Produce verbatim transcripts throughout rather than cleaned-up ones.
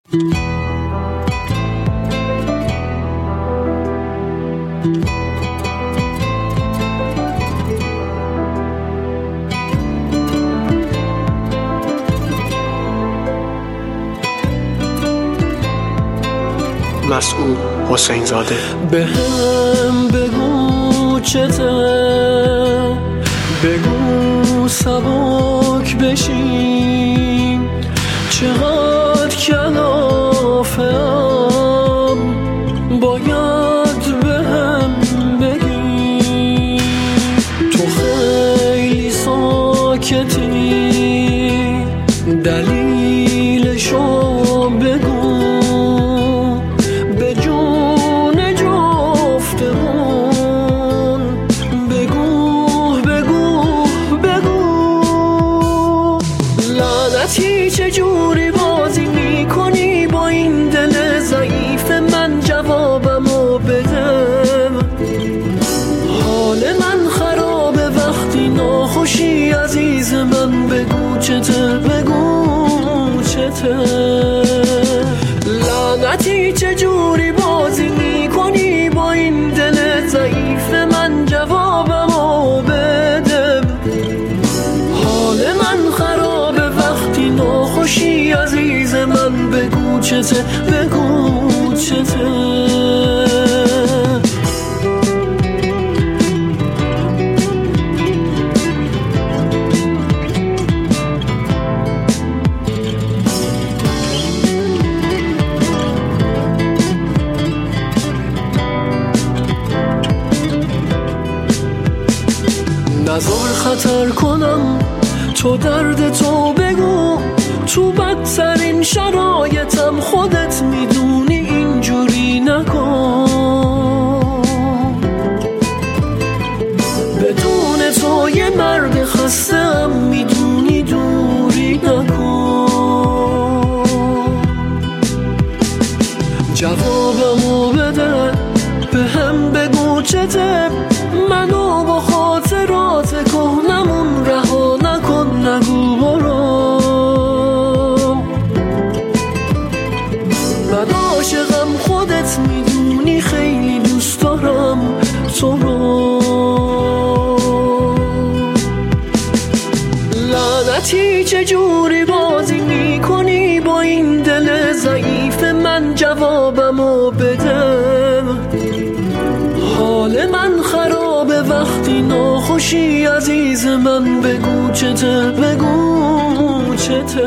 مسعود حسین زاده. به هم بگو چته، بگو سبک بشین، چقدر کلافه‌ام باید به هم بگی. تو خیلی ساکتی، دلیلشو بگو، چجوری بازی میکنی با این دل ضعیف من؟ جوابمو بده. حال من خرابه وقتی ناخوشی عزیز من، بگو چته، بگو چته. لعنتی چجوری بازی میکنی با این دل ضعیف من؟ جوابمو بده. حال من خرابه وقتی ناخوشی عزیز من، بگو چته، بگو چته. نذار خطر کنم، تو درد تو بگو، تو بدترین شرایطم خودت میدونی، اینجوری نکن. بدون تو یه مرد خستم، میدونی دوری نکن. جوابمو بده، به هم بگو چته، منو با خاطرات کهنمون رها نکن، نگو برو. من عاشقم خودت میدونی، خیلی دوست دارم تو رو. لعنتی چجوری بازی میکنی با این دل ضعیف من؟ جوابمو بده. حال من خرابه وقتی ناخوشی عزیز من، بگو چته، بگو چته.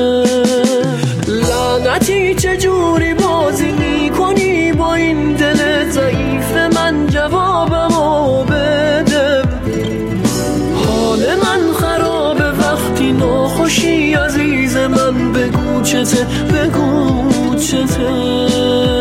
لعنتی چجوری بازی میکنی با این دل ضعیف من؟ جوابمو بده. حال من خرابه وقتی ناخوشی عزیز من، بگو چته، بگو چته.